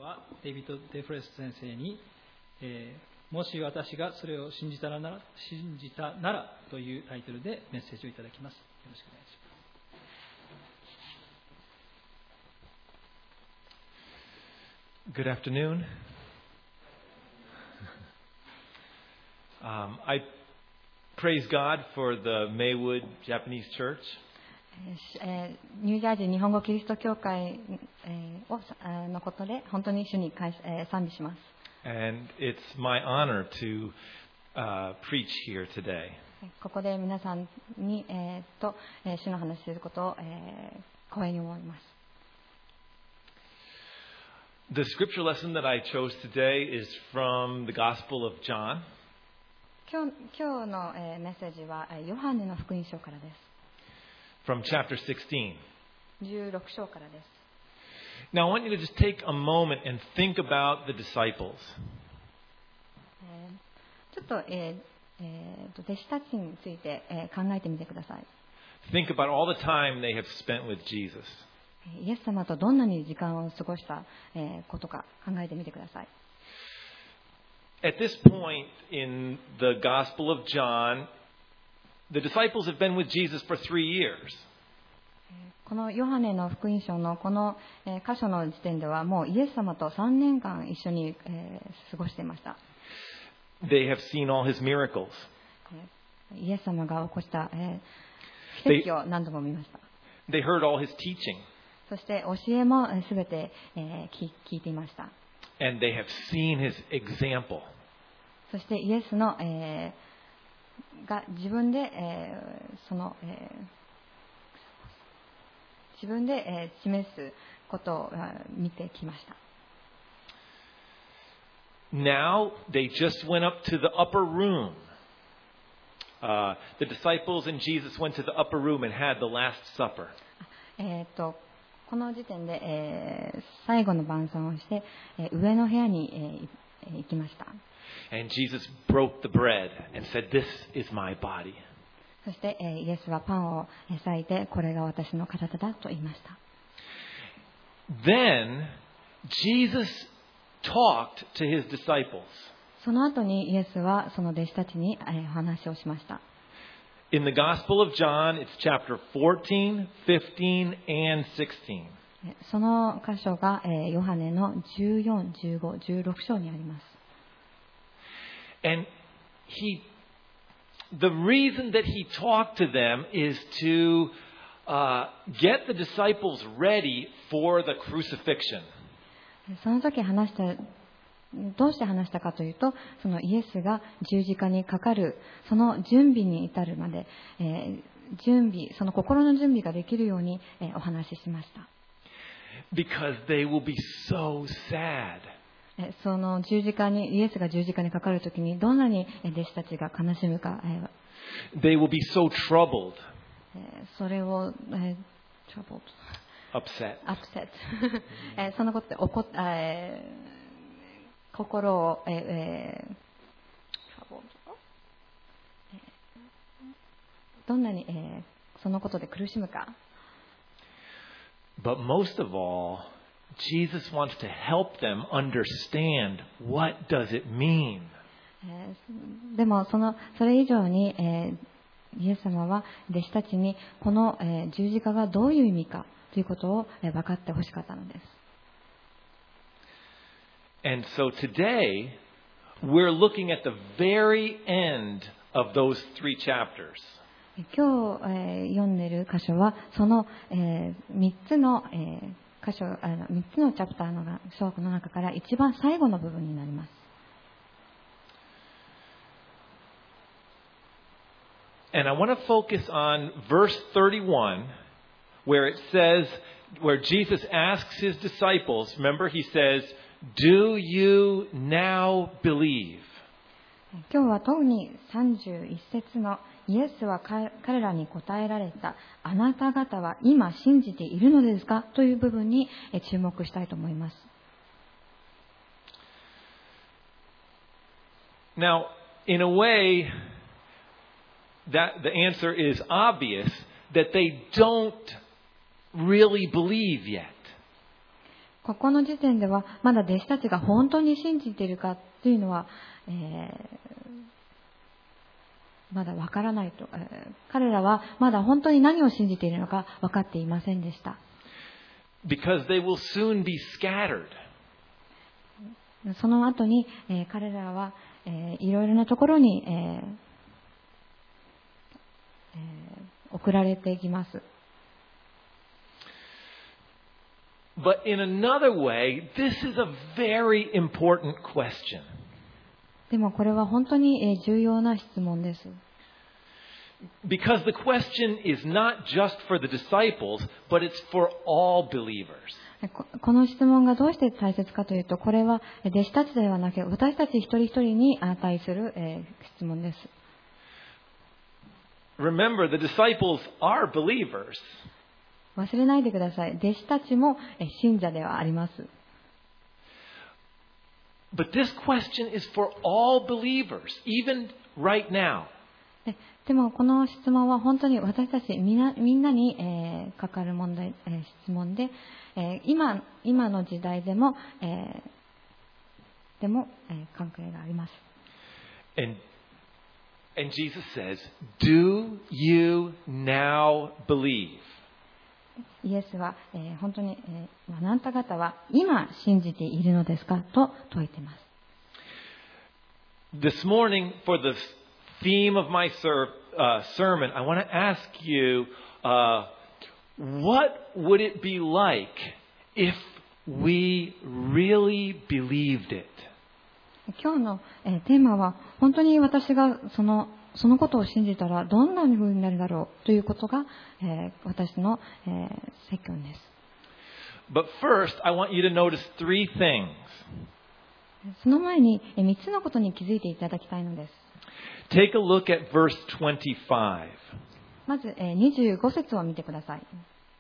はデイビッド・デフレス先生に、もし私がそれを信じたならというタイトルでメッセージをいただきます。よろしくお願いします。Good afternoon. I praise God for the Maywood Japanese Church. ニュージャージー日本語キリスト教会のことで本当に主に賛美します。 And it's my honor to preach here today. ここで皆さんに主の話することを光栄に思います。 The scripture lesson that I chose today is from the Gospel of John. 今日のメッセージはヨハネの福音書からです。 From chapter 16. 16章からです。 Now I want you to just take a moment and think about the disciples. ちょっと、弟子たちについて、考えてみてください。 Think about all the time they have spent with Jesus. イエス様とどんなに時間を過ごした、ことか考えてみてください。 At this point in the Gospel of John, the disciples have been with Jesus for 3 years. このヨハネの福音書のこの箇所の時点ではもうイエス様と3年間一緒に過ごしていました。 They have seen all his miracles. イエス様が起こした奇跡を何度も見ました。 They heard all his teaching. そして教えもすべて聞いていました。 And they have seen his example. そしてイエスのが自分で示すことを見てきました。 Now they just went up to the upper room. The disciples and Jesus went to the upper room and had the Last Supper. この時点で、最後の晩餐をして、上の部屋に、行きました。 And Jesus broke the bread and said, "This is my body." そして、イエスはパンを裂いて、これが私の体だと言いました。 Then Jesus talked to his disciples. その後にイエスはその弟子たちに、お話をしました。 In the Gospel of John, it's chapter 14, 15, and 16. その箇所が、ヨハネの14、15、16章にあります。 And the reason that he talked to them is to get the disciples ready for the crucifixion. その時どうして話したかというと、そのイエスが十字架にかかるその準備に至るまで、その心の準備ができるように、お話ししました。 Because they will be so sad. そのイエスが十字架にかかるときにどんなに弟子たちが悲しむか、 They will be so troubled. それを、 upset. そのことで心を、どんなに、そのことで苦しむか。 But most of all, Jesus wants to help them understand what does it mean. でもそれ以上に、イエス様は弟子たちにこの、十字架がどういう意味かということを、分かってほしかったのです。 And so today, we're looking at the very end of those 3 chapters. 今日、読んでいる箇所はその、3つの、3つのチャプターの章の中から一番最後の部分になります。 And I want to focus on verse 31, where it says, where Jesus asks his disciples, remember he says, "Do you now believe?" 今日は特に31節のイエスは彼らに答えられた、あなた方は今信じているのですかという部分に注目したいと思います。 Now, in a way, that the answer is obvious that they don't really believe yet. ここの時点ではまだ弟子たちが本当に信じているかというのは、まだわからないと、彼らはまだ本当に何を信じているのか分かっていませんでした。 Because they will soon be scattered. その後に、彼らは、いろいろなところに、送られていきます。 But in another way, this is a very important question. でもこれは本当に重要な質問です。 Because the question is not just for the disciples, but it's for all believers. この質問がどうして大切かというと、これは弟子たちではなく私たち一人一人に値する質問です。 Remember, the disciples are believers. 忘れないでください。弟子たちも信者ではあります。 But this question is for all believers, even right now. でもこの質問は本当に私たちみんなにかかる質問で、今の時代でも関係があります。 And Jesus says, "Do you now believe?" イエスは、本当に、あなた方は今信じているのですかと問いています。 This morning, for the theme of my sermon, I want to ask you, what would it be like if we really believed it? 今日の、テーマは本当に私がそのことを信じたらどんな風になるだろうということが、私の、説教です。 But first, I want you to notice three things. その前に3つのことに気づいていただきたいのです。 Take a look at verse 25. まず、25節を見てください。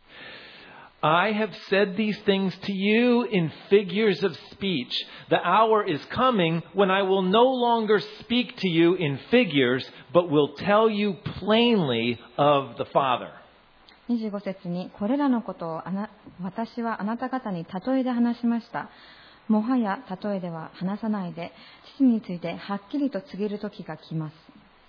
I have said these things to you in figures of speech. The hour is coming when I will no longer speak to you in figures, but will tell you plainly of the Father. 25節に、これらのことを私はあなた方に例えで話しました。もはや例えでは話さないで、父についてはっきりと告げる時が来ます。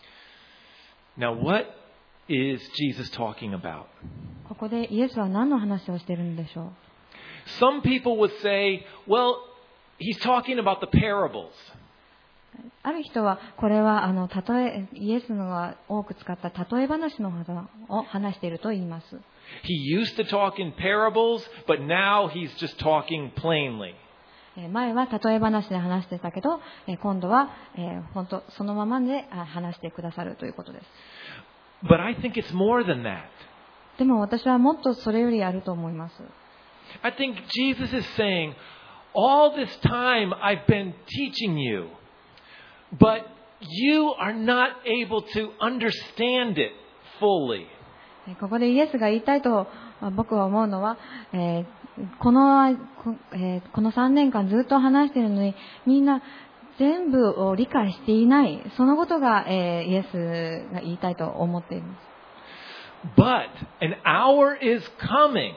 Now, what is Jesus talking about? ここでイエスは何の話をしているのでしょう。 Some people would say, well, he's talking about the parables. ある人はこれはイエスのが多く使った例え話のを話していると言います。 He used to talk in parables, but now he's just talking plainly. 前は例え話で話してたけど、今度は本当そのままで話してくださるということです。 But I think it's more than that. でも私はもっとそれよりあると思います。 I think Jesus is saying, all this time I've been teaching you, but you are not able to understand it fully. ここでイエスが言いたいと僕は思うのは、この3年間ずっと話しているのにみんな全部を理解していない、そのことが、イエスが言いたいと思っています。 But an hour is coming.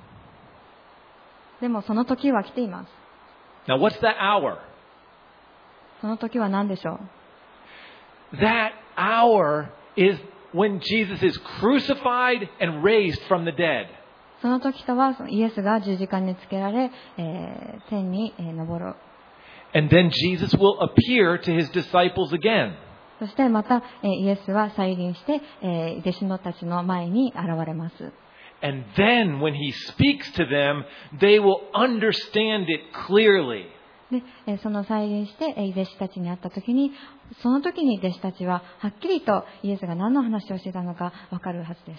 でもその時は来ています。 Now what's that hour? その時は何でしょう？ That hour is when Jesus is crucified and raised from the dead. その時とはイエスが十字架につけられ、天に昇る。 And then Jesus will appear to his disciples again. そしてまたイエスは再臨して、弟子たちの前に現れます。 And then when he speaks to them, they will understand it clearly. で、その再臨して弟子たちに会った時に、その時に弟子たちははっきりとイエスが何の話をしていたのか分かるはずです。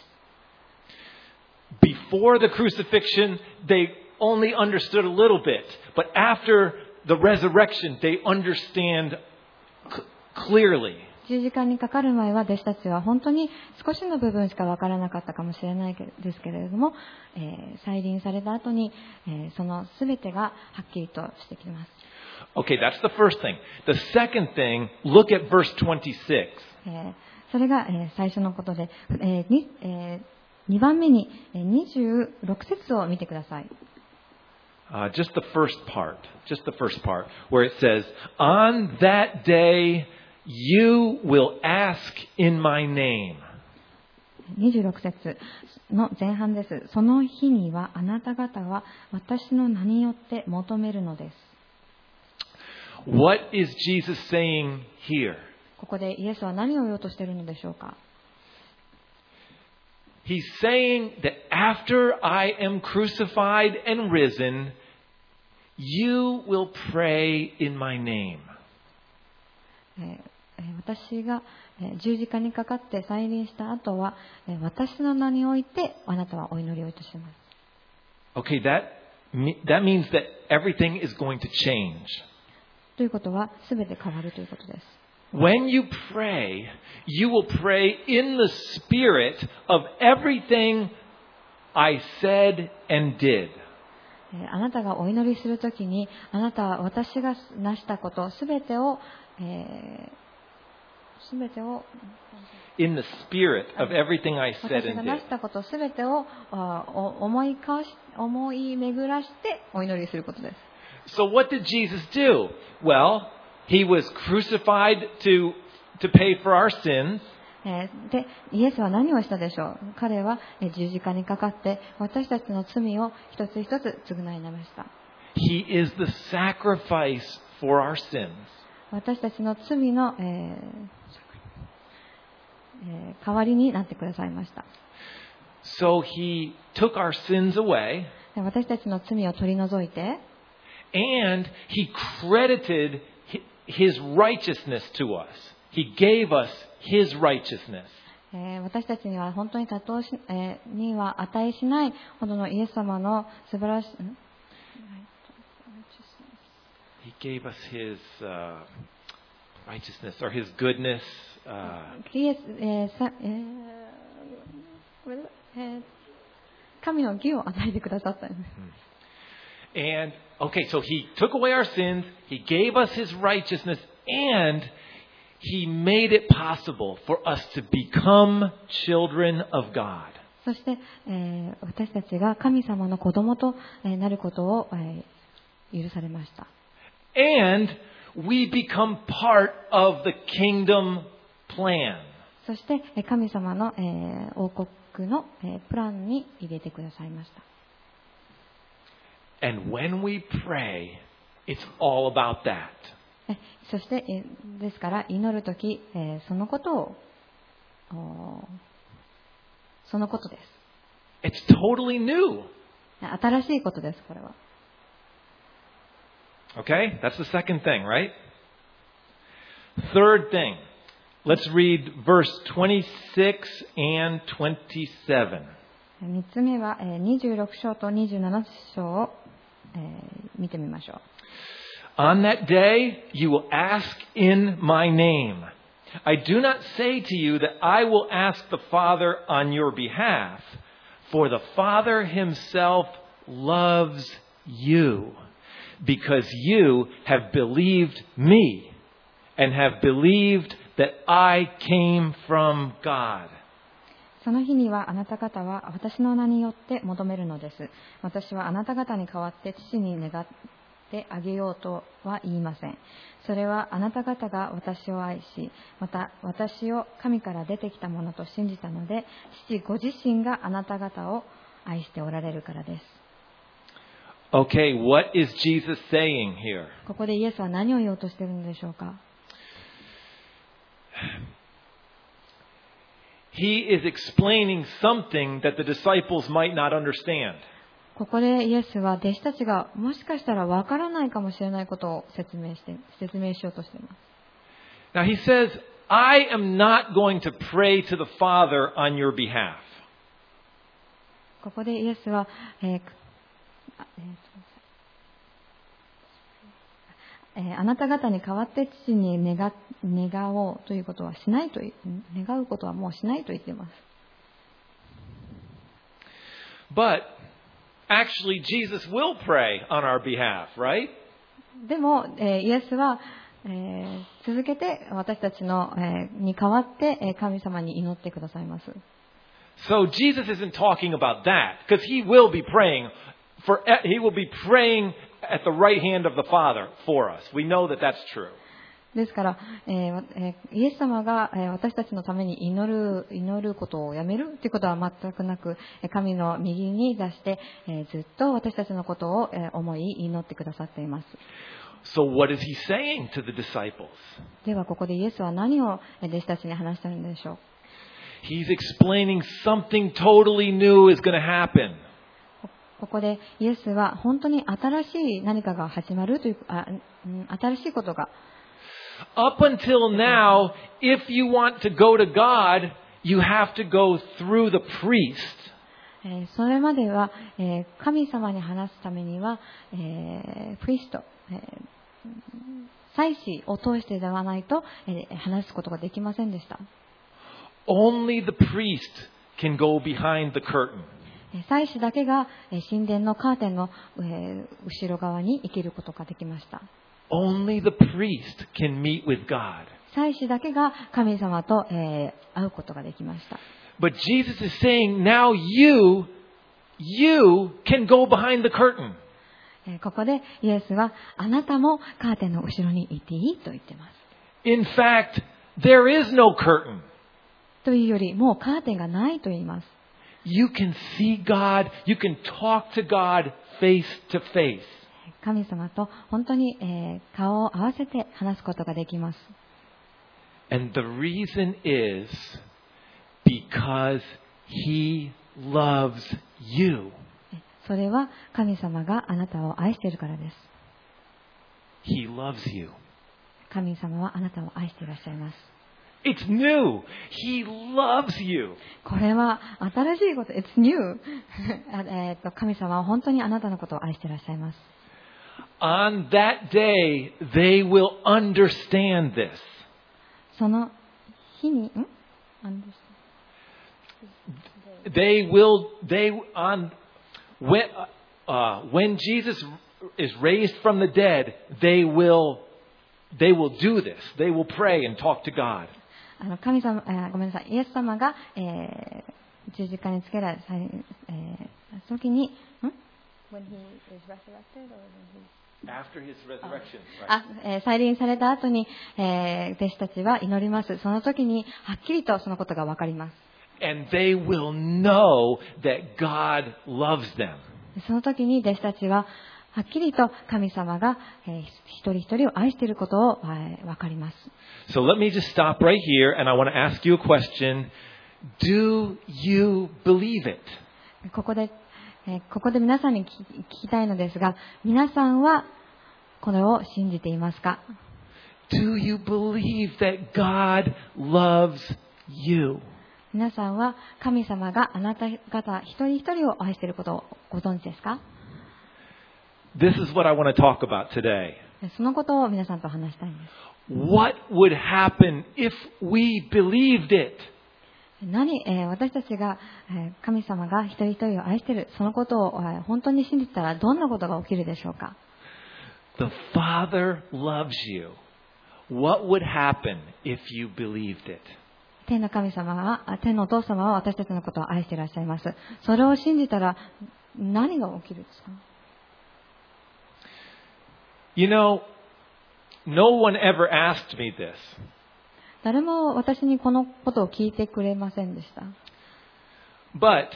Before the crucifixion, they only understood a little bit. But after the resurrection, they understand clearly. 十字架にかかる前は弟子たちは本当に少しの部分しか分からなかったかもしれないですけれども、再臨された後に、その全てがはっきりとしてきます。 Okay, that's the first thing. The second thing, look at verse 26. それが、最初のことで、2番目に26節を見てください。 Just the first part, where it says, "On that day you will ask in my name." 26節の前半です。その日にはあなた方は私の名によって求めるのです。 What is Jesus saying here? ここでイエスは何を言おうとしているのでしょうか。 He's saying that after I am crucified and risen, you will pray in my name. 私が十字架にかかって再臨した後は、私の名においてあなたはお祈りをいたします。 Okay, that means that everything is going to change. ということは、すべて変わるということです。 When you pray, you will pray in the spirit of everything I said and did. あなたがお祈りするときに、あなたは私が成したこと、すべてを、 In the spirit of everything I said 私が and 成 did. したこと、すべてを思い巡らしてお祈りすることです。 So what did Jesus do? Well, he was crucified to pay for our sins. で、イエスは何をしたでしょう。彼は十字架にかかって私たちの罪を一つ一つ償いました。 He is the sacrifice for our sins. 私たちの罪の、代わりになってくださいました。 So he took our sins away. 私たちの罪を取り除いて、 And he credited his righteousness to us. He gave us his righteousness. 私たちには本当にには値しないほどのイエス様の素晴らしい。 He gave us his righteousness or his goodness. 神の義を与えてくださったんです。 And, okay, so he took away our sins, he gave us his righteousness, and he made it possible for us to become children of God. そして、私たちが神様の子供となることを、許されました。 And we become part of the kingdom plan. そして、神様の、王国の、プランに入れてくださいました。 And when we pray, it's all about that. そして、ですから祈るとき、そのことです。 It's totally new. 新しいことです、これは。 Okay? That's the second thing, right? Third thing. Let's read verse 26 and 27. 3つ目は26章と27章を見てみましょう。 On that day, you will ask in my name. I do not say to you that I will ask the Father on your behalf, for the Father himself loves you, because you have believed me and have believed that I came from God. その日にはあなた方は私の名によって求めるのです。私はあなた方に代わって父に願ってあげようとは言いません。それはあなた方が私を愛し、また私を神から出てきたものと信じたので、父ご自身があなた方を愛しておられるからです。 Okay, what is Jesus saying here? ここでイエスは何を言おうとしているのでしょうか。 He is explaining something that the disciples might not understand. ここでイエスは弟子たちがもしかしたらわからないかもしれないことを説明しようとしています。 Now he says, I am not going to pray to the Father on your behalf. ここでイエスは、あなた方に代わって父に願おうということはしないと願うことはもうしないと言っています。 But actually Jesus will pray on our behalf, right? でも、イエスは、続けて私たちの、に代わって神様に祈ってくださいます。 So Jesus isn't talking about that because he will be praying He will be praying at the right hand of the Father for us. We know that that's true. ですから、イエス様が私たちのために祈ることをやめるということは全くなく、神の右に出して、ずっと私たちのことを思い祈ってくださっています。 So what is he saying to the disciples? ではここでイエスは何を弟子たちに話しているのでしょう。 He's explaining something totally new is going to happen. ここでイエスは本当に新しい何かが始まるという、新しいことが。 Up until now, if you want to go to God, you have to go through the priest. それまでは神様に話すためにはプリスト、祭司を通してではないと話すことができませんでした。 Only the priest can go behind the curtain. 祭司だけが神殿のカーテンの後ろ側に生きることができました。 Only the priest can meet with God. 祭司だけが神様と会うことができました。 But Jesus is saying, now you can go behind the curtain. ここでイエスはあなたもカーテンの後ろにいていいと言っています。 In fact, there is no curtain. というよりもうカーテンがないと言います。 You can see God, you can talk to God face to face. 神様と本当に顔を合わせて話すことができます。 And the reason is because He loves you. それは神様があなたを愛しているからです。 He loves you. 神様はあなたを愛していらっしゃいます。 It's new. He loves you. これは新しいこと。It's new. 神様は本当にあなたのことを愛していらっしゃいます。 On that day, they will understand this. その日に、 when Jesus is raised from the dead, they will do this. They will pray and talk to God. 神様、ごめんなさい。イエス様が、十字架につけられた時に、When he is resurrected or when he... After his resurrection. 再臨された後に、弟子たちは祈ります。その時にはっきりとそのことがわかります。 And they will know that God loves them. その時に弟子たちははっきりと神様が、一人一人を愛していることをわかります。 So let me just stop right here and I want to ask you a question. Do you believe it? ここで皆さんに聞きたいのですが、皆さんはこれを信じていますか？ Do you believe that God loves you? 皆さんは神様があなた方一人一人を愛していることをご存知ですか？ This is what I want to talk about today. そのことを皆さんと話したいんです。 What would happen if we believed it? 私たちが神様が一人一人を愛しているそのことを本当に信じたらどんなことが起きるでしょうか？ The Father loves you. What would happen if you believed it? 天の神様は、天のお父様は私たちのことを愛していらっしゃいます。それを信じたら何が起きるんですか？ You know, no one ever asked me this. 誰も私にこのことを聞いてくれませんでした。 But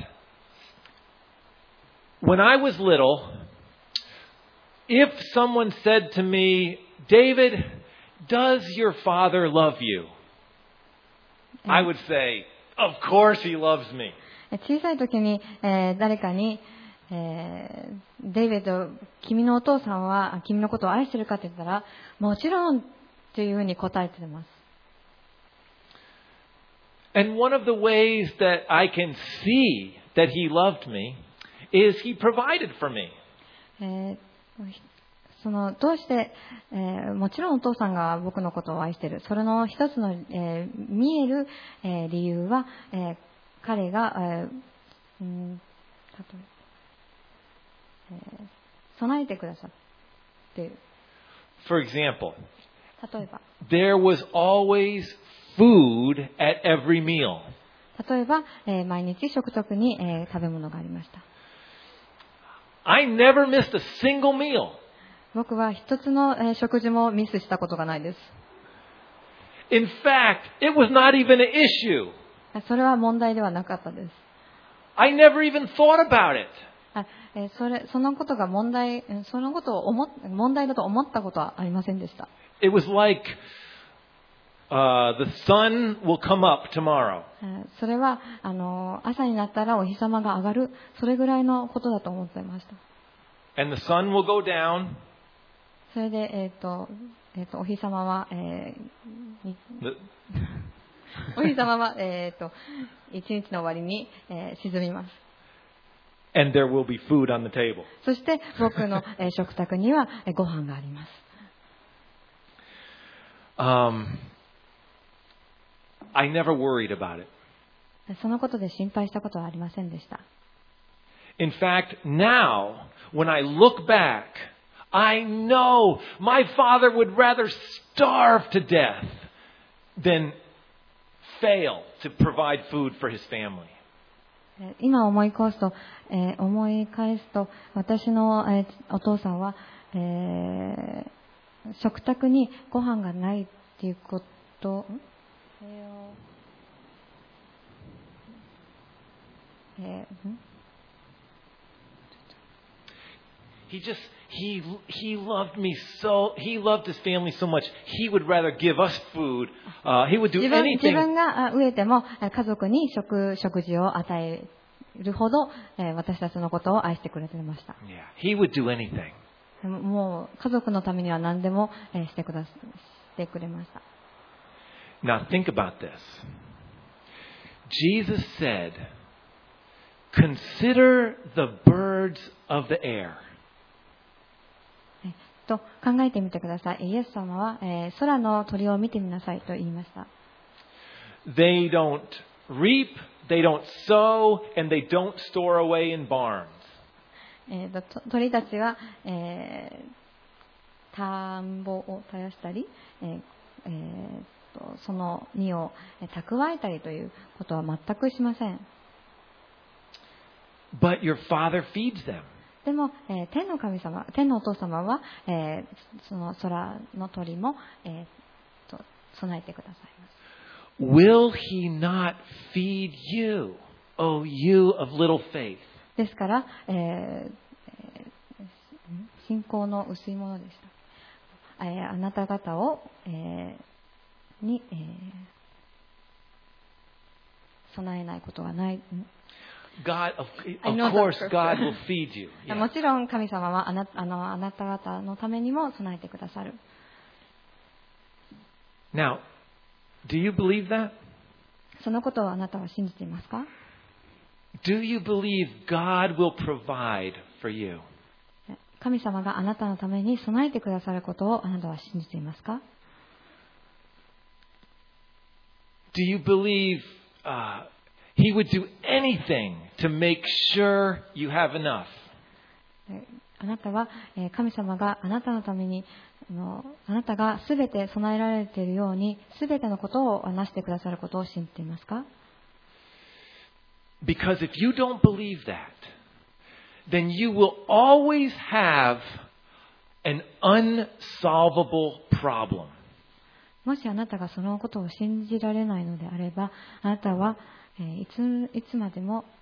when I was little, if someone said to me, David, does your father love you? I would say, of course he loves me. 小さい時に、誰かに、デイビッド、君のお父さんは君のことを愛してるかって言ったら、もちろんというふうに答えています。 And one of the ways that I can see that he loved me is he provided for me. どうして、もちろんお父さんが僕のことを愛している。それの一つの、見える、理由は、彼が、備えてくださっている。 For example, 例えば、 there was always food at every meal. 例えば、毎日食卓に、食べ物がありました。 I never missed a single meal. 僕は一つの食事もミスしたことがないです。 In fact, it was not even an issue. それは問題ではなかったです。 I never even thought about it. そのことが問題だと思ったことはありませんでした。 It was like, the sun will come up tomorrow. それは朝になったらお日様が上がる、それぐらいのことだと思っていました。 And the sun will go down. それで、お日様は、お日様は、一日の終わりに、沈みます。 And there will be food on the table. そして僕の、食卓にはご飯があります。 I never worried about it. そのことで心配したことはありませんでした。 In fact, now, when I look back, I know my father would rather starve to death than fail to provide food for his family. 今思い返すと、私の、お父さんは、食卓にご飯がないっていうこと、 He loved me so, he loved his family so much, he would rather give us food. He would do 自 anything. 分が飢えても家族に食事を与えるほど私たちのことを愛してくれていました。 Yeah, he would do anything. もう家族のためには何でもしてくれました。 Now think about this. Jesus said, "Consider the birds of the air." と考えてみてください。イエス様は、空の鳥を見てみなさいと言いました。 They don't reap, they don't sow, and they don't store away in barns. 鳥たちは、田んぼを絶やしたり、その実を蓄えたりということは全くしません。 But your Father feeds them. でも、天の神様、天のお父様は、その空の鳥も、備えてくださいます。 Will He not feed you, O you of little faith? ですから、信仰の薄いものでした。あなた方を、備えないことがない。 God, of course, God will feed you. もちろん神様はあなた方のためにも備えてくださる。 Now, do you believe that? そのことをあなたは信じていますか？ Do you believe God will provide for you? 神様があなたのために備えてくださることをあなたは信じていますか？ Do you believe He would do anything to make sure you have enough? あなたは神様があなたのためにあなたがすべて備えられているようにすべてのことをなしてくださることを信じていますか？ Because if you don't believe that, then you will always have an unsolvable problem. もしあなたがそのことを信じられないのであれば、あなたはいつまでも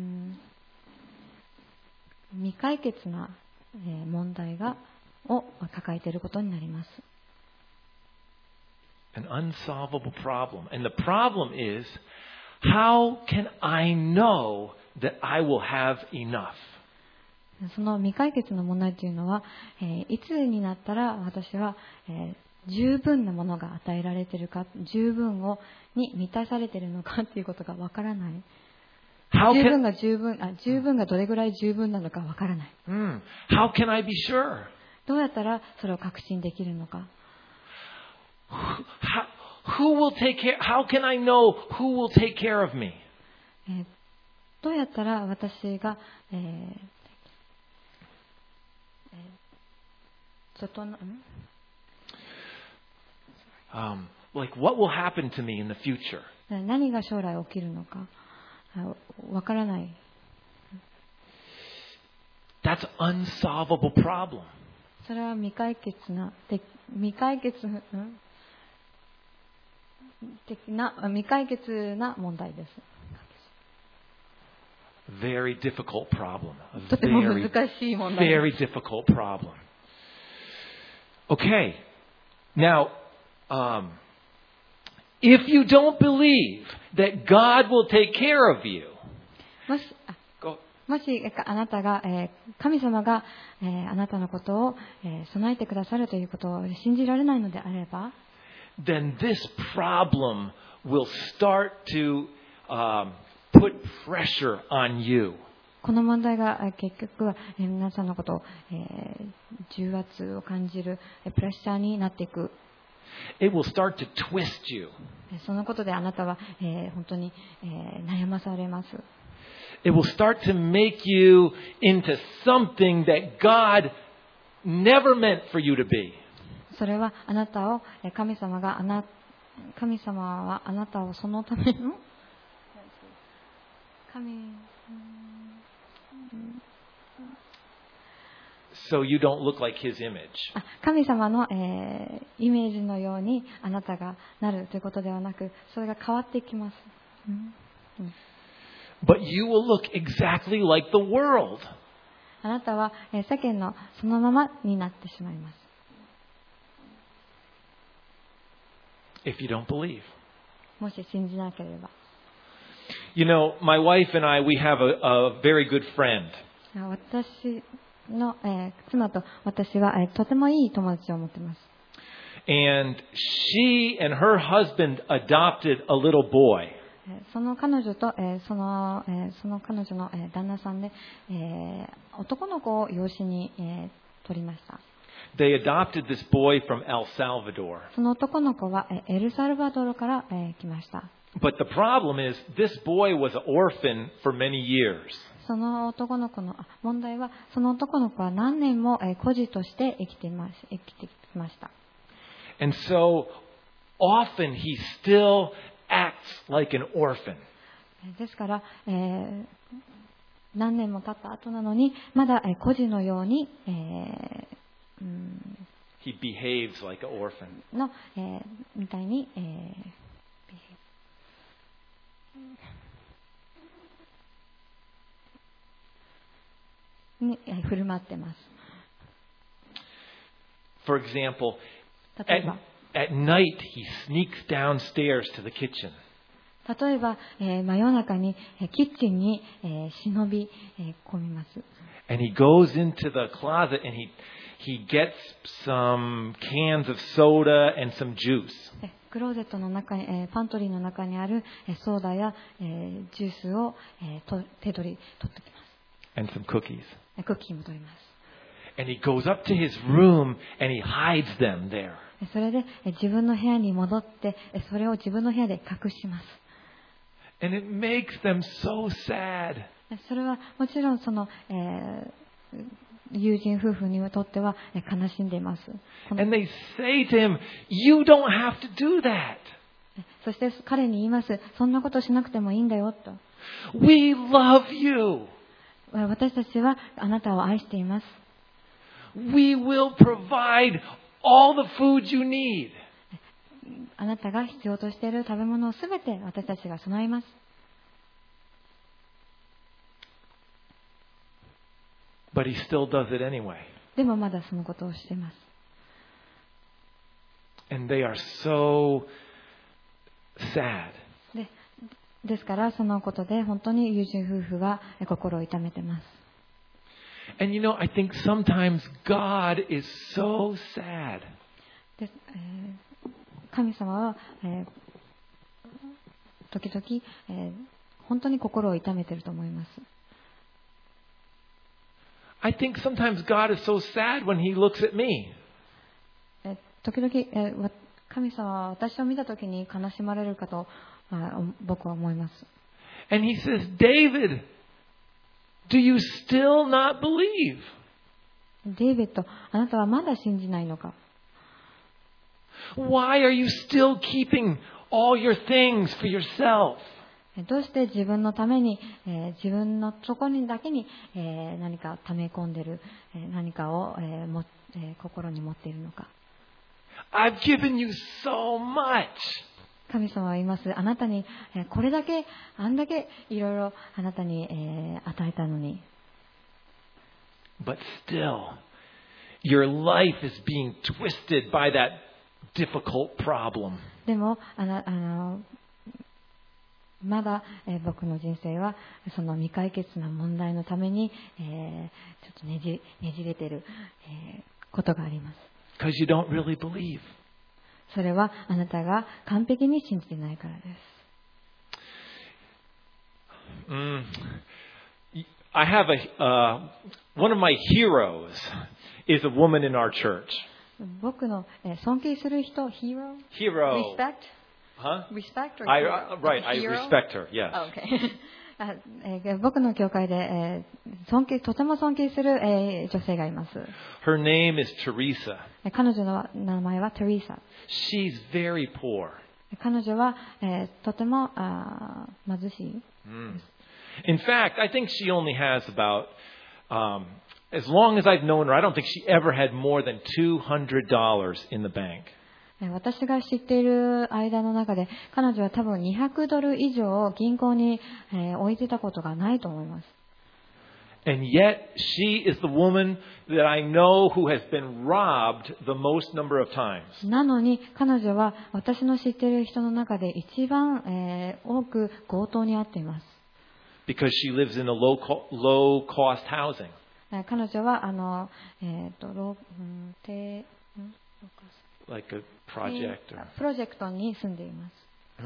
未解決な問題を抱えていることになります。 An unsolvable problem. And the problem is, how can I know that I will have enough? その未解決の問題というのは、いつになったら私は、十分なものが与えられているか、十分に満たされているのかということがわからない。十分がどれぐらい十分なのかわからない。 How can I be sure? どうやったらそれを確信できるのか。 Who will take care? How can I know who will take care of me? どうやったら私が、 like what will happen to me in the future? 何が将来起きるのかわからない。 That's an unsolvable problem. それは未解決な問題です。 Very difficult problem. A とても難しい問題です very difficult problem. Okay. Now, if you don't believe that God will take care of you, もしあなたが、神様が、あなたのことを、備えてくださるということを信じられないのであれば、 then this problem will start to put pressure on you. この問題が結局は皆さんのことを、重圧を感じるプレッシャーになっていく。 It will start to twist you. そのことであなたは、本当に、悩まされます。 It will start to make you into something that God never meant for you to be. それはあなたを神様はあなたをそのための So you don't look like His image. 神様の、イメージのようにあなたがなるということではなく、それが変わっていきます。 But you will look exactly like the world. あなたは、世間のそのままになってしまいます。 If you don't believe. もし信じなければ。 You know, my wife and I, we have a very good friend. 私の、妻と私は、とてもいい友達を持っています。 And she and her husband adopted a little boy. その彼女と、その彼女の、旦那さんで、男の子を養子に、取りました。 They adopted this boy from El Salvador. その男の子は、エルサルバドルから、来ました。 But the problem is, this boy was an orphan for many years. その男の子の問題は、その男の子は何年も、孤児として生きてきました。 And so often he still acts like an orphan. ですから、何年も経った後なのに、まだ、孤児のように、 He behaves like an orphan. の、みたいに、に振る舞ってます。 For example, 例えば、 at night he sneaks downstairs to the kitchen. 例えば、真夜中にキッチンに、忍び込みます。 And he goes into the closet and he gets some cans of soda and some juice. クローゼットの中に、パントリーの中にあるソーダや、ジュースを、手取ってきます。 And some cookies. クッキーも取ります。 And he goes up to his room and he hides them there. それで自分の部屋に戻って、それを自分の部屋で隠します。 And it makes them so sad. それはもちろんその、友人夫婦にとっては悲しんでいます。 And they say to him, "You don't have to do that." そして彼に言います。そんなことしなくてもいいんだよと。 We love you. 私たちはあなたを愛しています。 We will provide all the food you need. あなたが必要としている食べ物をすべて私たちが備えます。 But he still does it anyway. でもまだそのことをしています。 And they are so sad. ですからそのことで本当に友人夫婦が心を痛めています。 And you know, I think sometimes God is so sad. で神様は、時々、本当に心を痛めていると思います。 I think sometimes God is so sad when He looks at me. 時々、神様は私を見たときに悲しまれるかと、僕は思います。 And He says, David, do you still not believe? デイビッド、あなたはまだ信じないのか。 Why are you still keeping all your things for yourself? どうして自分のために、自分のところにだけに、何か溜め込んでいる、何かを、心に持っているのか。 I've given you so much. 神様は言います。あなたに、これだけ、あんだけいろいろあなたに、与えたのに。 But still, your life is being twisted by that difficult problem. でもまだ、僕の人生はその未解決な問題のために、ちょっとねじれている、ことがあります。 Because you don't really believe. それはあなたが完璧に信じてないからです。 I have one of my heroes is a woman in our church. 僕の尊敬する人、hero? Hero. Respect? Respect or right, I respect her, yes. Oh, okay. 僕の教会で、とても尊敬する、女性がいます。 Her name is Teresa. 彼女の名前は Teresa. She's very poor. 彼女は、とても貧しい。 In fact, I think she only has about, as long as I've known her, I don't think she ever had more than $200 in the bank. 私が知っている間の中で、彼女は多分$200以上銀行に、置いてたことがないと思います。 And yet, she is the woman that I know who has been robbed the most number of times. なのに、彼女は私の知っている人の中で一番、多く強盗に遭っています。 Because she lives in a low cost housing. 彼女は Like a project or... プロジェクトに住んでいます。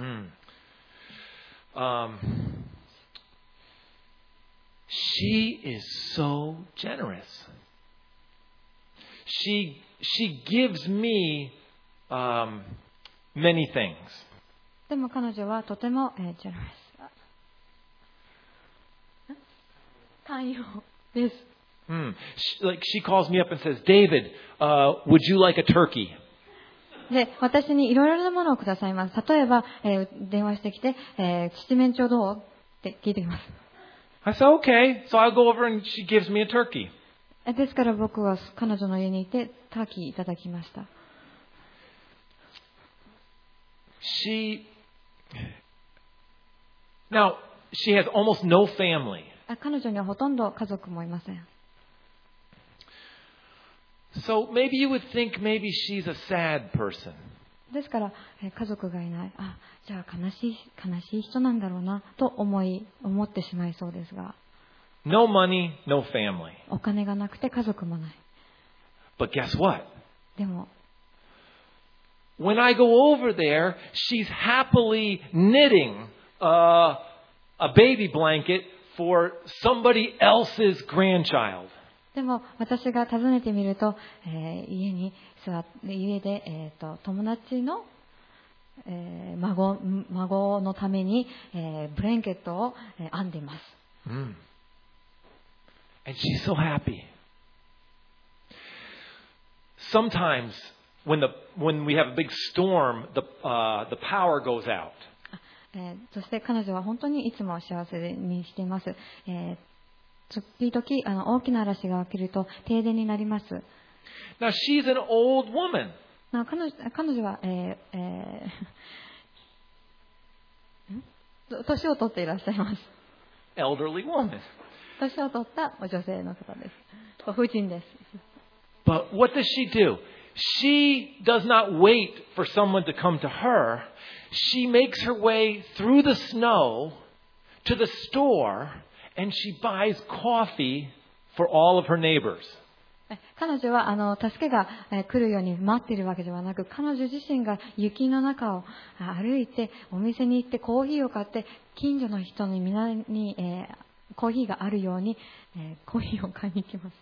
She is so generous. She gives me many things. でも彼女はとても、generous。寛容です。 She calls me up and says, David, would you like a turkey? で、私にいろいろなものをくださいます。例えば、電話してきて、七面鳥どうって聞いてきます。 I said, okay. So I'll go over and she gives me a turkey. ですから僕は彼女の家にいてターキーいただきました。 Now, she has almost no family. 彼女にはほとんど家族もいません。 So maybe you would think maybe she's a sad person. ですから、家族がいない。じゃあ悲しい人なんだろうなと思ってしまいそうですが。 No money, no family. お金がなくて家族もない。 But guess what? でも、 when I go over there, she's happily knitting a baby blanket for somebody else's grandchild. でも私が訪ねてみると、家で、友達の、孫のために、ブランケットを、編んでいます。 And she's so happy. Sometimes when we have a big storm, the power goes out. そして彼女は本当にいつも幸せにしています。時々大きな嵐が起きると停電になります。 Now she's an old woman. 彼女は、年を取っていらっしゃいます。 Elderly woman. 年を取った女性の方です。ご婦人です。 But what does she do? She does not wait for someone to come to her. She makes her way through the snow to the store and she buys coffee for all of her neighbors. 彼女は助けが来るように待っているわけではなく、彼女自身が雪の中を歩いてお店に行ってコーヒーを買って近所の人に皆に、コーヒーがあるように、コーヒーを買いに行きます。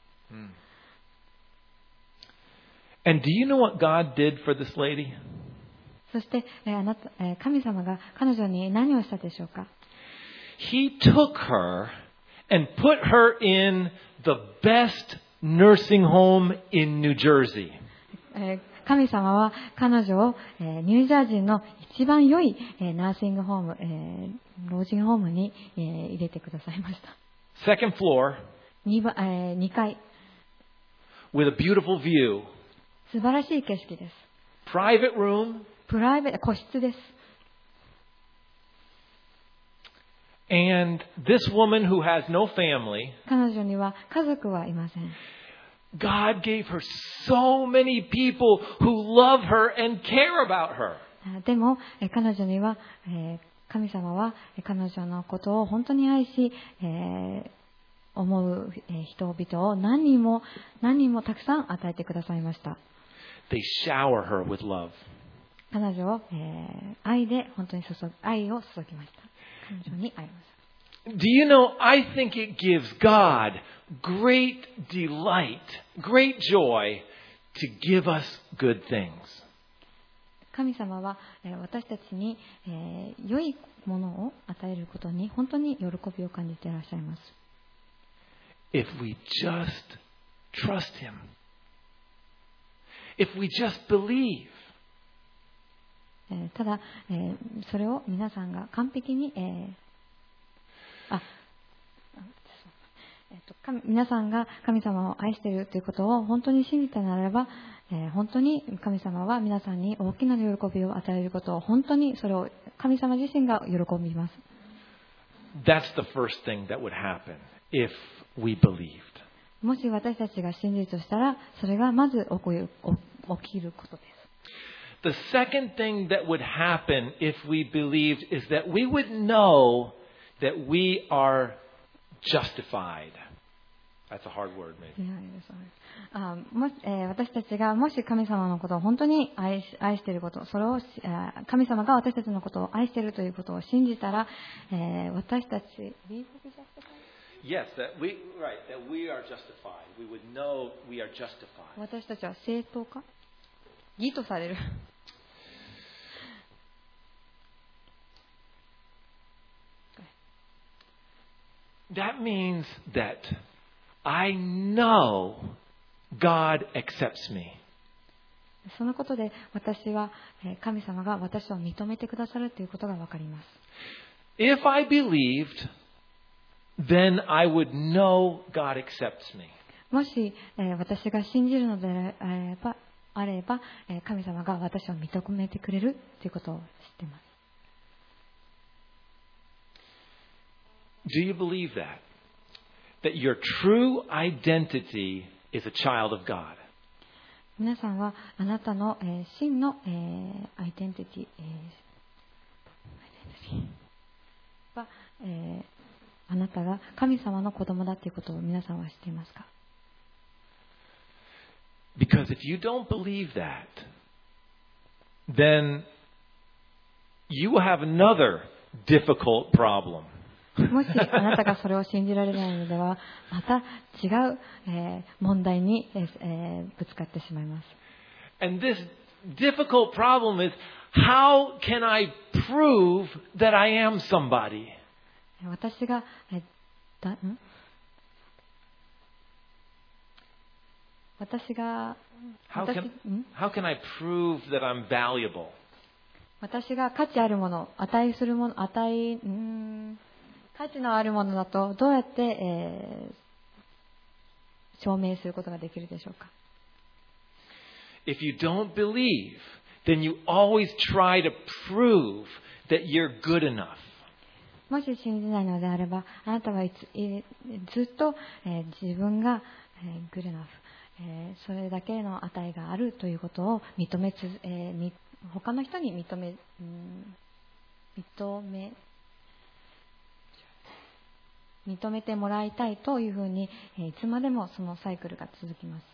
And do you know what God did for this lady? そして神様が彼女に何をしたでしょうか。 He took her and put her in the best nursing home in New Jersey. 神様は彼女をニュージャージーの一番良いナーシングホーム、老人ホームに入れてくださいました。 Second floor 2階、 with a beautiful view. 素晴らしい景色です。 Private room. プライベート、個室です。 And this woman who has no family, 彼女には家族はいません。 God gave her so many people who love her and care about her. でも彼女には神様は彼女のことを本当に愛し、思う人々を何人もたくさん与えてくださいました。 They shower her with love. 彼女を、愛で本当に愛を注ぎました。彼女に愛を。 Do you know, I think it gives God great delight, great joy to give us good things. 神様は私たちに良いものを与えることに本当に喜びを感じていらっしゃいます。 If we just trust Him. If we just believe. ただそれを皆さんが完璧に皆さんが神様を愛しているということを本当に信じたならば、本当に神様は皆さんに大きな喜びを与えることを本当にそれを神様自身が喜びます。 That's the first thing that would happen if we believed. もし私たちが信じるとしたら、それがまず起きることです。 The second thing that would happen if we believed is that we would know that we are justified. That's a hard word, maybe. 私たちがもし神様のことを本当に愛していること、それを神様が私たちのことを愛しているということを信じたら、私たち Yes, that we are justified. We would know we are justified. 私たちは正当化、義とされる。 That means that I know God accepts me. そのことで私は神様が私を認めてくださるということがわかります。 If I believed, then I would know God accepts me. もし私が信じるのであれば神様が私を認めてくれるということを知っています。 Do you believe that? That your true identity is a child of God? 皆さんはあなたの真のアイデンティティはあなたが神様の子供だということを皆さんは知っていますか？ Because if you don't believe that, then you will have another difficult problem. もしあなたがそれを信じられないのでは、また違う問題にぶつかってしまいます。 And this difficult problem is, how can I prove that I am somebody? 私が How can I prove that I'm valuable? 私が価値あるもの、値するもの、価値のあるものだとどうやって、証明することができるでしょうか？ If you don't believe, then you always try to prove that you're good enough. もし信じないのであれば、あなたはずっと、自分が、good enough、それだけの値があるということを他の人に認めてもらいたいというふうに、いつまでもそのサイクルが続きます。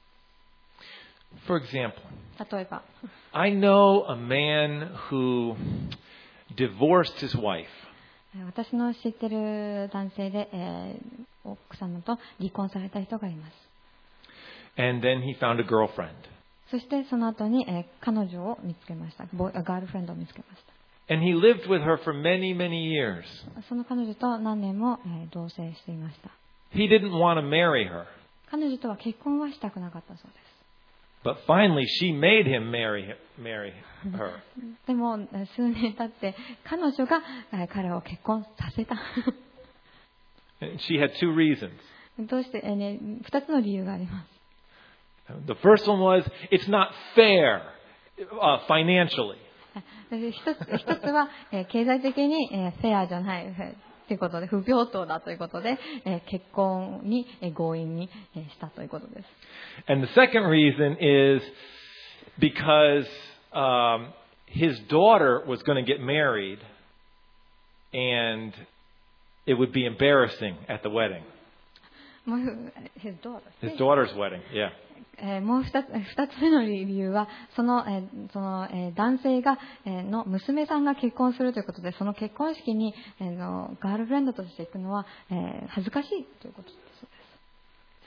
For example, 例えば、 I know a man who divorced his wife. 私の知っている男性で、奥様と離婚された人がいます。 And then he found a girlfriend. そしてその後に、彼女を見つけました。ガールフレンドを見つけました。 And he lived with her for many, many years. その彼女と何年も、同棲していました。 He didn't want to marry her. 彼女とは結婚はしたくなかったそうです。 But finally, she made him marry her. でも数年経って彼女が彼を結婚させた。 And she had two reasons. どうして、2つの理由があります。 The first one was, it's not fair financially. 一つは、経済的に、フェアじゃないということで、不平等だということで、結婚に、強引に、したということです。 And the second reason is because his daughter was going to get married and it would be embarrassing at the wedding. His daughter. His daughter's wedding, yeah. もう二つ目の理由は、その男性が、の娘さんが結婚するということで、その結婚式に、ガールフレンドとして行くのは、恥ずかしいということです。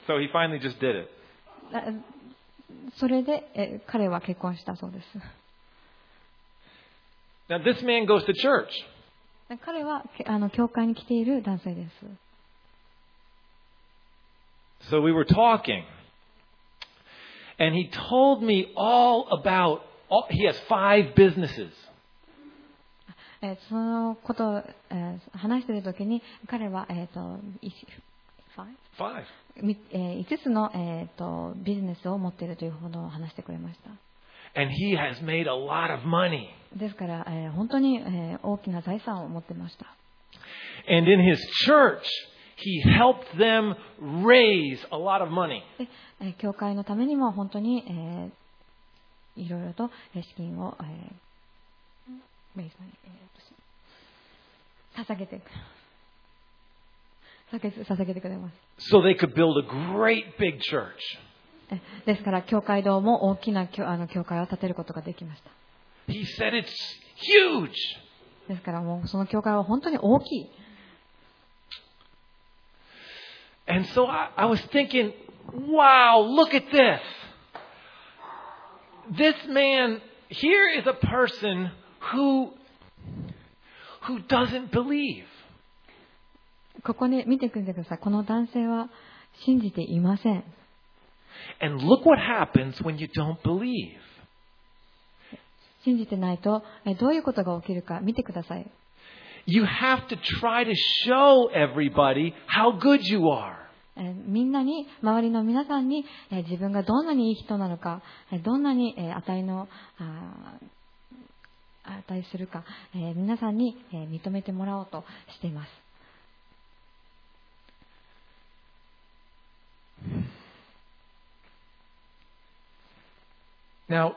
So he finally just did it. それで、彼は結婚したそうです。 Now this man goes to church. 彼は教会に来ている男性です。 So we were talking. And he told me all about, he has 5 businesses. そのことを話しているときに、彼は、5つの、ビジネスを持っているというほど話してくれました。 And he has made a lot of money. ですから、本当に、大きな財産を持っていました。 And in his church, he helped them raise a lot of money. 教会のためにも本当に、いろいろと資金を、捧げてくれます。 So they could build a great big church. ですから教会堂も大きな教会を建てることができました。 He said it's huge. ですからもうその教会は本当に大きい。 And so I was thinking, wow, look at this. This man, here is a person who doesn't believe. ここで見てください。この男性は信じていません。 And look what happens when you don't believe. 信じてないとどういうことが起きるか見てください。 You have to try to show everybody how good you are. みんなに、周りの皆さんに自分がどんなにいい人なのか、どんなに値するか、皆さんに認めてもらおうとしています。 Now,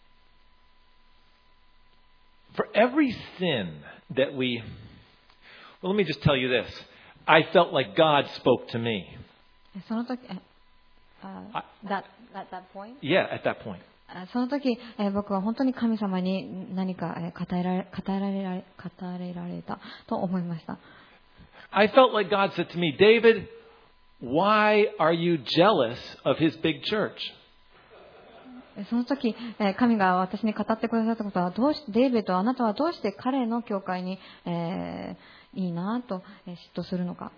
for every sin that let me just tell you this. I felt like God spoke to me. その時、that point? Yeah, at that point. その時、僕は本当に神様に何か語られたと思いました。 I felt like God said to me, David, why are you jealous of his big church? その時、神が私に語ってくださったことは、デイビッド、あなたはどうして彼の教会に、いいなと嫉妬するのか。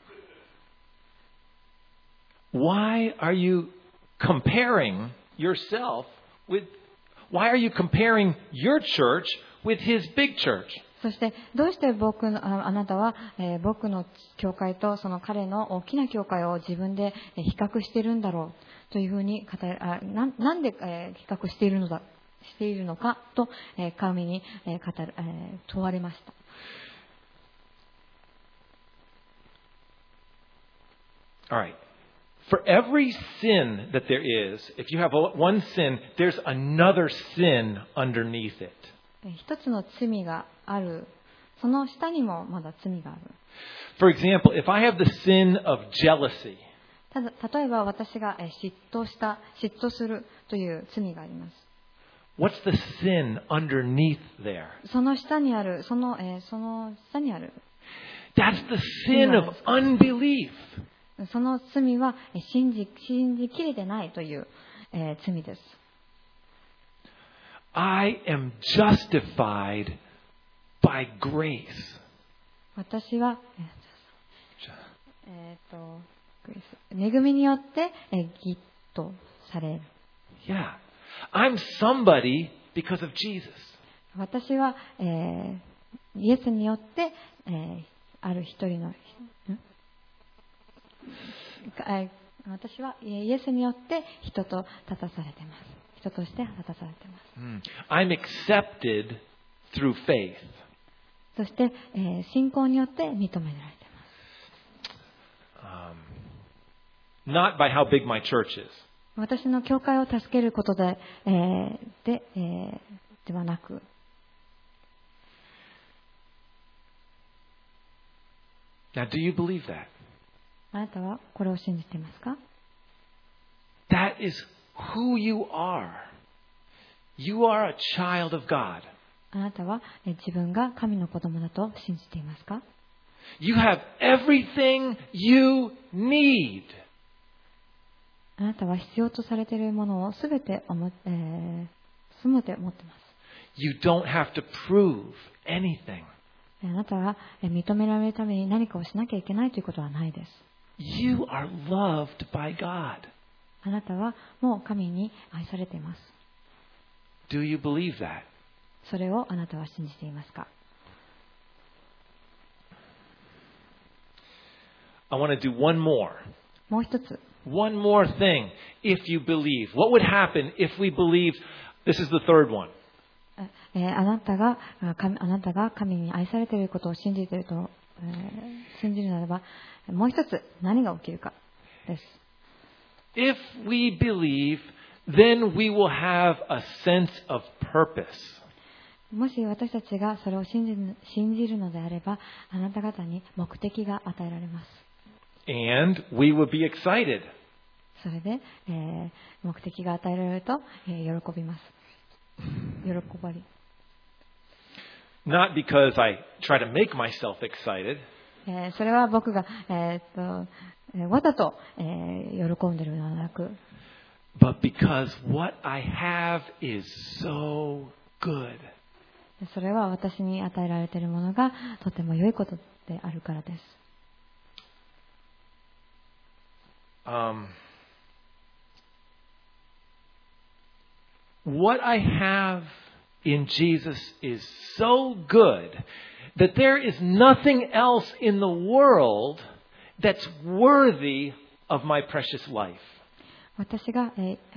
Why are you comparing yourself why are you comparing your church with his big church? そして、どうしてあなたは、僕の教会とその彼の大きな教会を自分で比較しているんだろうというふうになんで、比較しているのかと、神に、問われました。 All right. For every sin that there is, if you have one sin, there's another sin underneath it. 一つの罪がある。その下にもまだ罪がある。 For example, if I have the sin of jealousy, 例えば私が嫉妬するという罪があります。 What's the sin underneath there? その下にある、その下にある。 That's the sin of unbelief. その罪は信じきれてないという、罪です。 I am justified by grace. 私は、恵みによって義とされる。 Yeah. I'm somebody because of Jesus. 私は、イエスによって、ある一人の、私はイエスによって人と立たされています。人として立たされています。 I'm accepted through faith. そして、信仰によって認められています。 Not by how big my church is. 私の教会を助けることで、ではなく、 Now, do you believe that? あなたはこれを信じていますか？ That is who you are. You are a child of God. あなたは自分が神の子供だと信じていますか？ You have everything you need. あなたは必要とされているものをすべて持ってます。 You don't have to prove anything. あなたは認められるために何かをしなきゃいけないということはないです。 You are loved by God. あなたはもう神に愛されています。 Do you believe that? それをあなたは信じていますか？ I want to do one more. もう一つ。 One more thing. If you believe. What would happen if we believed? This is the third one. あなたが神に愛されていることを信じていると、信じるならば、もう一つ何が起きるかです。 If we believe, then we will have a sense of purpose. もし私たちがそれを信じるのであれば、あなた方に目的が与えられます。 And we will be excited. それで、目的が与えられると、喜びます。喜ばれ。 Not because I try to make myself excited. それは僕が、わざと、喜んでいるのではなく、 But because what I have is so good. それは私に与えられているものがとても良いことであるからです。 What I have in Jesus is so good that there is nothing else in the world that's worthy of my precious life. 私が、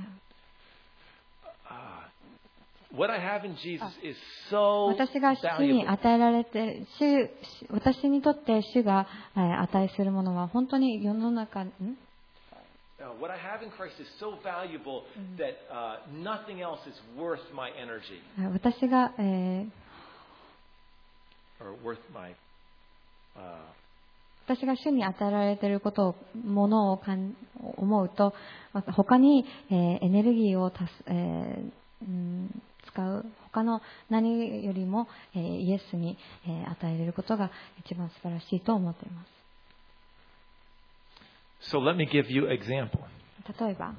What I have in Jesus is so 私が主に valuable. 与えられて、私にとって主が値するものは本当に世の中、 What I have in Christ is so valuable that nothing else is worth my energy 私が、 or worth my. 私が主に与えられていることを、ものを思うと、他に、エネルギーを使う他の何よりも、イエスに、与えれることが一番素晴らしいと思っています。 So let me give you an example. 例えば、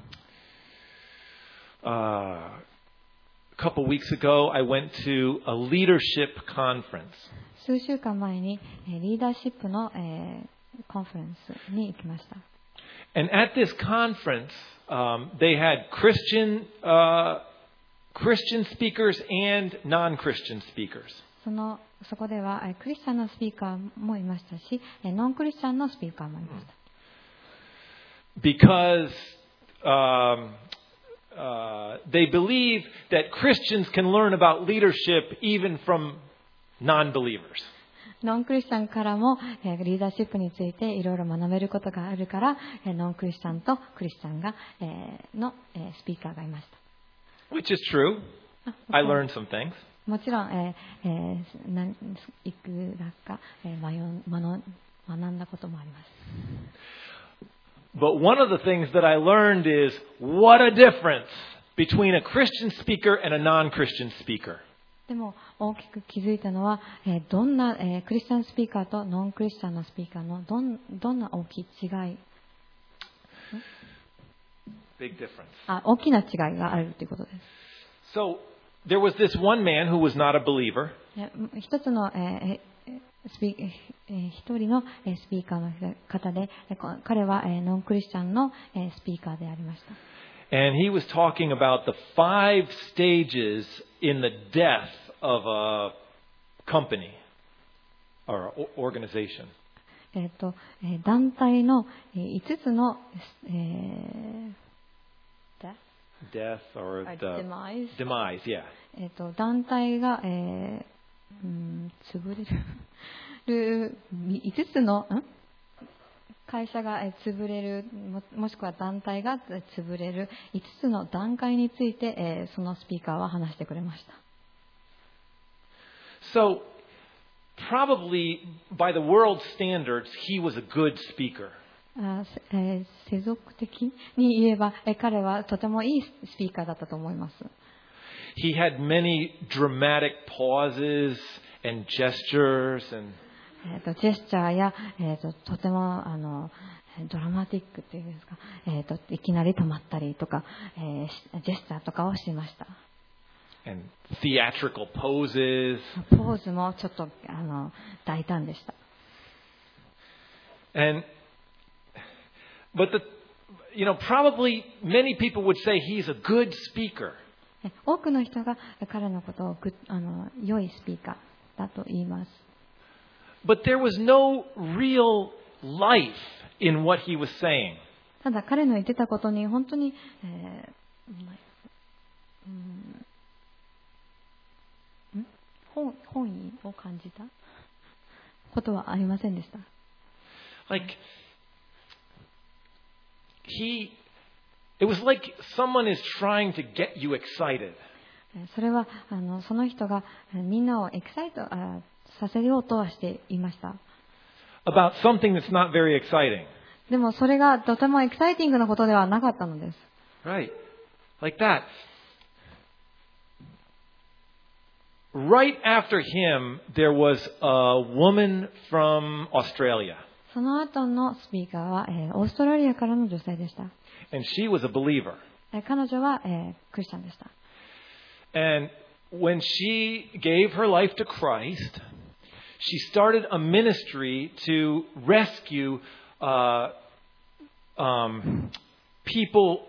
A couple weeks ago, I went to a leadership conference. 数週間前にリーダーシップの、コンファレンスに行きました。 And at this conference, they had Christian speakers and non-Christian speakers. そこではクリスチャンのスピーカーもいましたし、ノンクリスチャンのスピーカーもいました。 Because they believe that Christians can learn about leadership even from non-believers. ノンクリスチャンからもリーダーシップについていろいろ学べることがあるから、ノンクリスチャンとクリスチャンがのスピーカーがいました。 Which is true. I learned some things. もちろん、いくらか、学んだこともあります。 But one of the things that I learned is what a difference between a Christian speaker and a non-Christian speaker. でも大きく気づいたのは、どんな、クリスチャンスピーカーとノンクリスチャンのスピーカーのどんな大きい違い、 Big difference. 大きな違いがあるということです。 So there was this one man who was not a believer. 一つの、一人のスピーカーの方で、彼はノンクリスチャンのスピーカーでありました。 And he was talking about the 5 stages in the death of a company or organization. 団体の5つの、 Death or the demise, yeah. 団体が、潰れる5つの会社が潰れる もしくは団体が潰れる5つの段階について、そのスピーカーは話してくれました。 So, probably by the world standards, he was a good speaker. 世俗的に言えば、彼はとてもいいスピーカーだったと思います。 He had many dramatic pauses and gestures and ジェスチャーや、とてもドラマティックというんですか、いきなり止まったりとか、ジェスチャーとかをしました。 and theatrical poses. ポーズもちょっと大胆でした。 But probably many people would say he's a good speaker. 多くの人が彼のことを良いスピーカーだと言います。 But there was no real life in what he was saying. ただ彼の言ってたことに本当に、本意を感じたことはありませんでした。 It was like someone is trying to get you excited. それはその人がみんなをエキサイトさせようとはしていました。 About something that's not very exciting. でもそれがとてもエキサイティングなことではなかったのです。 Right. Like that. Right after him, there was a woman from Australia. その後のスピーカーは、オーストラリアからの女性でした。 And she was a believer. 彼女は、クリスチャンでした。 And when she gave her life to Christ, she started a ministry to rescue people.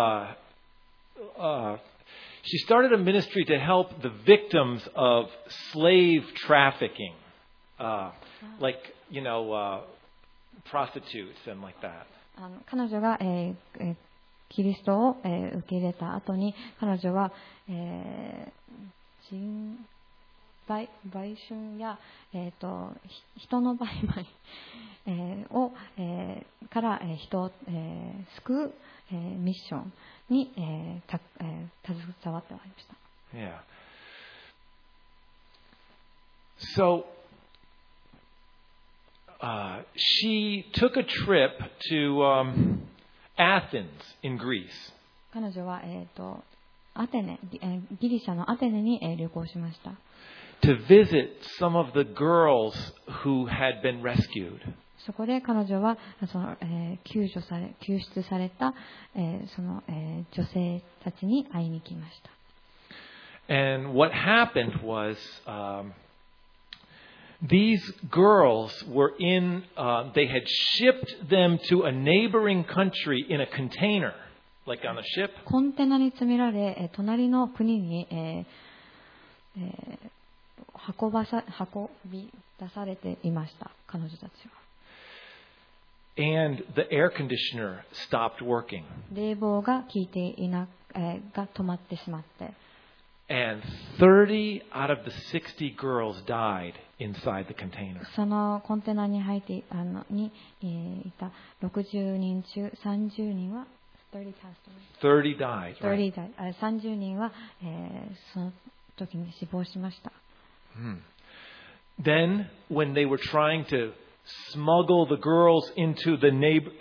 She started a ministry to help the victims of slave trafficking, prostitutes and like that. 彼女が、キリストを、受け入れた後に彼女は、売春や、人の売買、を、から人を、救う、ミッションに、携わってまいりました。 Yeah. So, she took a trip to Athens in Greece. 彼女は、アテネ、ギリシャのアテネに、旅行しました。 To visit some of the girls who had been rescued. そこで彼女はその、救出された、その、女性たちに会いに来ました。 And what happened was, these girls were they had shipped them to a neighboring country in a container, like on a ship. コンテナに詰められ、隣の国に、運び出されていました、彼女たちは。 And the air conditioner stopped working. 冷房が効いてが止まってしまって。 And 30 out of the 60 girls died inside the container. そのコンテナに入っていた60人中30人は 30 died. 30人は、その時に死亡しました。 Then, when they were trying to smuggle the girls into the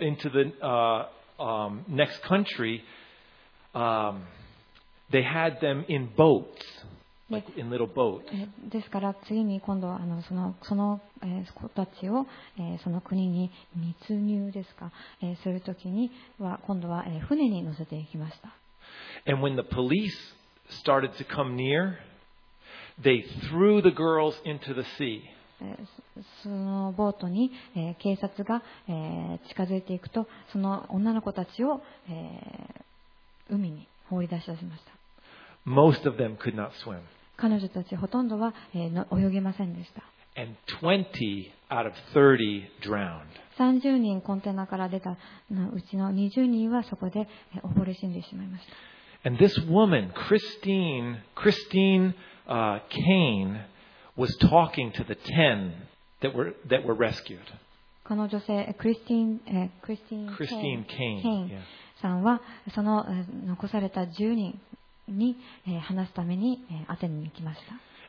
next country, they had them in boats, like in little boats. ですから次に今度はその子たちを、その国に密入ですか、するときには今度は、船に乗せていきました。 And when the police started to come near, they threw the girls into the sea. そのボートに、警察が、近づいていくと、その女の子たちを、 海に放り出しました。 Most of them could not swim. 彼女たちほとんどは、泳げませんでした。 And 20 out of 30 drowned. 30人コンテナから出たうちの20人はそこで溺れ死んでしまいました。 And this woman, Christine Kane, was talking to the 10 that were rescued. この女性、クリスティーン・ケインさんは、その残された10人に話すためにアテネに行きました。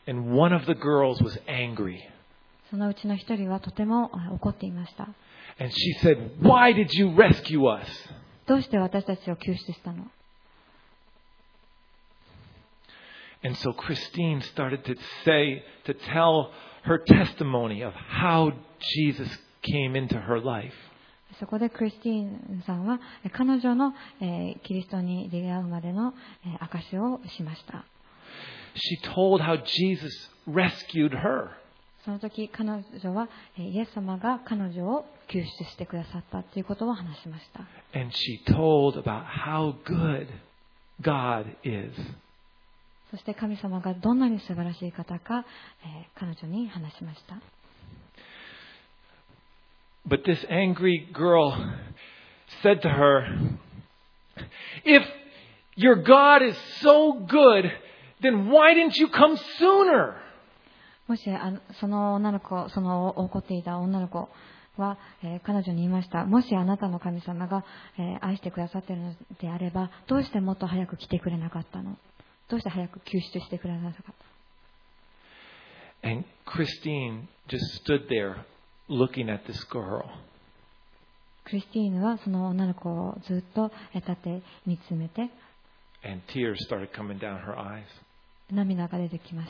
And one of the girls was angry. そのうちの一人はとても怒っていました。 And she said, "Why did you rescue us?" どうして私たちを救出したの？ And so Christine started to tell her testimony of how Jesus came into her life. そこでクリスティーンさんは彼女のキリストに出会うまでの証しをしました。 She told how Jesus rescued her. その時彼女はイエス様が彼女を救出してくださったということを話しました。 And she told about how good God is. そして神様がどんなに素晴らしい方か、彼女に話しました。 But this angry girl said to her, "If your God is so good, then why didn't you come sooner?" もしその女の子、その怒っていた女の子は、彼女に言いました。もしあなたの神様が、愛してくださっているのであれば、どうしてもっと早く来てくれなかったの？どうして早く救出してくれなかった？ And Christine just stood there looking at this girl. クリスティーヌはその女の子をずっと立って見つめて、 And tears started coming down her eyes. 涙が出てきました。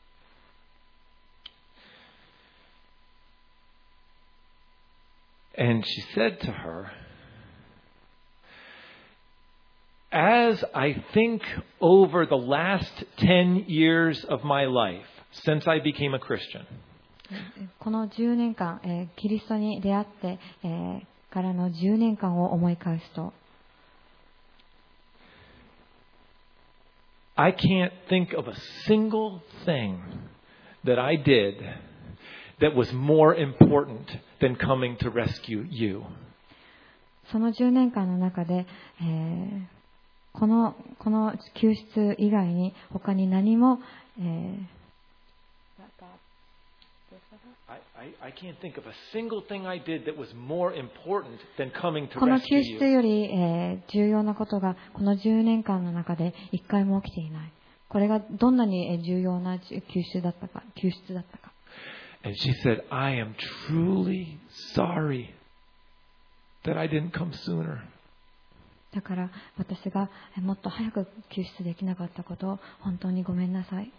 And she said to her, "As I think over the last 10 years of my life since I became a Christian," この10年間、キリストに出会って、からの10年間を思い返すと、 I can't think of a single thing that I did that was more important than coming to rescue you. その10年間の中で、この救出以外に他に何も、 I can't think of a single thing I did that was more important than coming to この rescue 救出 you. より、重要なことがこの10年間の中で一回も起きていない。これがどんなに重要な救出だったか。 And she said, "I am truly sorry that I didn't come sooner." だから私がもっと早く救出できなかったことを本当にごめんなさい。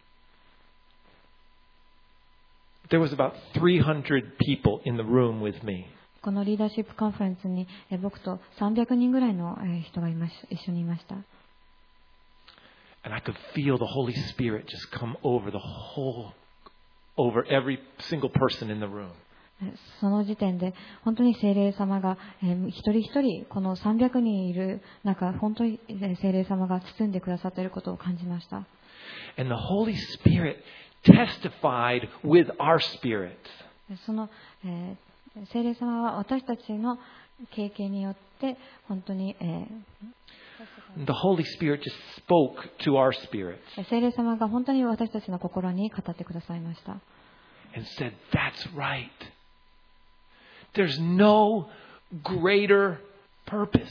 There was about 300 people in the room with me. このリーダーシップカンファレンスに僕と300人ぐらいの人が一緒にいました。 And I could feel the Holy Spirit just come over over every single person in the room. その時点で本当に聖霊様が一人一人この300人いる中、本当に聖霊様が包んでくださっていることを感じました。 And the Holy Spirit testified with our spirits. その、聖霊様は私たちの経験によって本当に、 The Holy Spirit just spoke to our spirits 聖霊様が本当に私たちの心に語ってくださいました。 and said, "That's right. There's no greater purpose."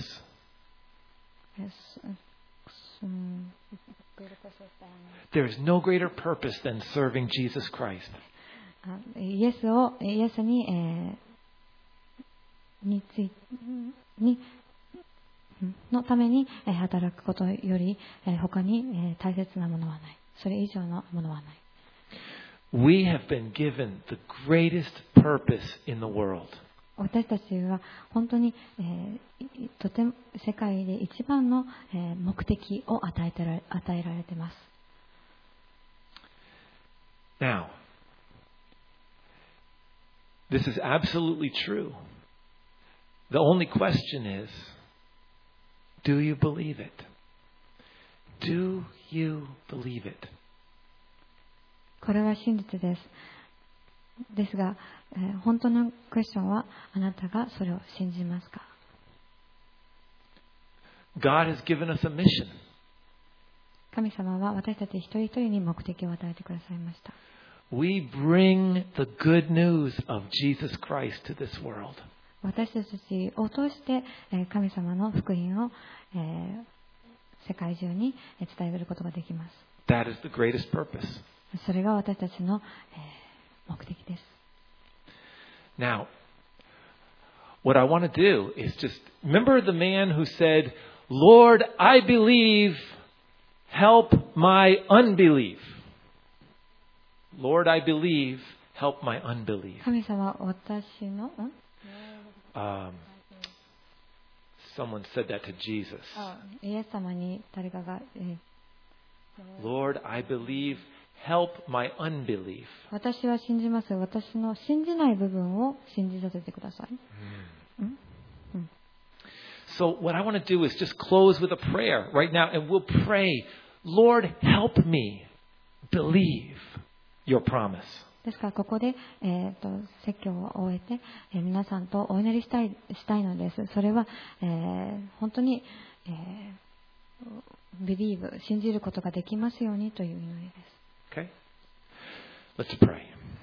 There is no greater purpose than serving Jesus Christ. イエスに、のために働くことより他に大切なものはない。それ以上のものはない。 We have been given the greatest purpose in the world. 私たちは本当に、とても世界で一番の、目的を与えられています。 Now, this is absolutely true. The only question is, do you believe it? Do you believe it? これは真実です。ですが、本当のクエスチョンは、あなたがそれを信じますか？ God has given us a mission. 神様は私たち一人一人に目的を与えてくださいました。 We bring the good news of Jesus Christ to this world. 私たちを通して神様の福音を世界中に伝えることができます。 That is the greatest purpose. それが私たちの目的です。 Now, what I want to do is just remember the man who said, Lord, I believe, help my unbelief. Lord, I believe, help my unbelief. 神様、私の、 Someone said that to Jesus. イエス様に誰かが、 Lord, I believe, help my unbelief. 私は信じます。私の信じない部分を信じさせてください。 So what I want to do is just close with a prayer right now, and we'll pray, Lord, help me believe your promise. ですからここで、説教を終えて、皆さんとお祈りしたいのです。それは、本当に、believe 信じることができますようにという祈りです。 Okay? Let's pray.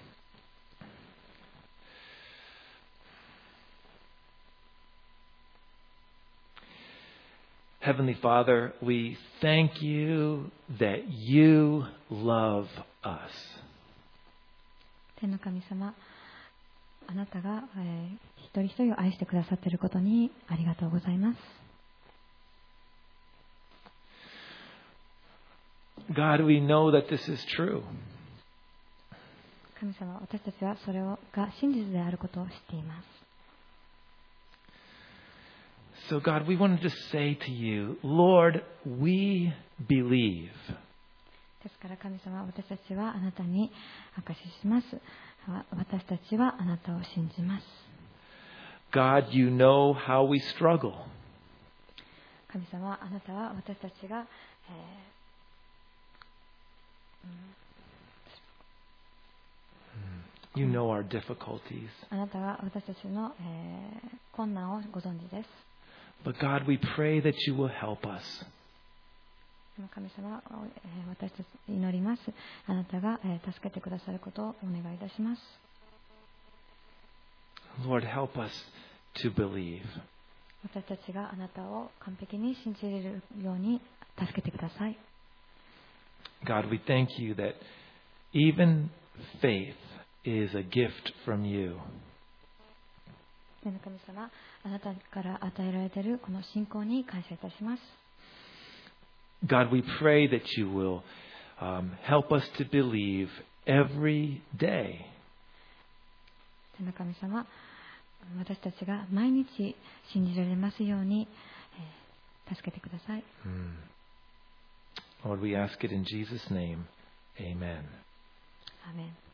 Heavenly Father, we thank you that you love us. 天の神様、あなたが、一人一人を愛してくださっていることにありがとうございます。 God, we know that this is true. 神様、私たちはそれが真実であることを知っています。 So God, we wanted to say to you, Lord, we believe. ですから神様、私たちはあなたに証しします。私たちはあなたを信じます。 God, you know how we struggle. 神様、あなたは私たちが、 You know our difficulties. あなたが私たちの、困難をご存知です。 But God, we pray that you will help us. 神様、私たち祈ります。あなたが、助けてくださることをお願いいたします。 Lord, help us to believe. 私たちがあなたを完璧に信じれるように助けてください。 God, we thank you that even faith is a gift from you. 天の神様、あなたから与えられているこの信仰に感謝いたします。 God, we pray that you will help us to believe every day. 天の神様、私たちが毎日信じられますように、助けてください。 Lord, we ask it in Jesus' name. Amen. アーメン。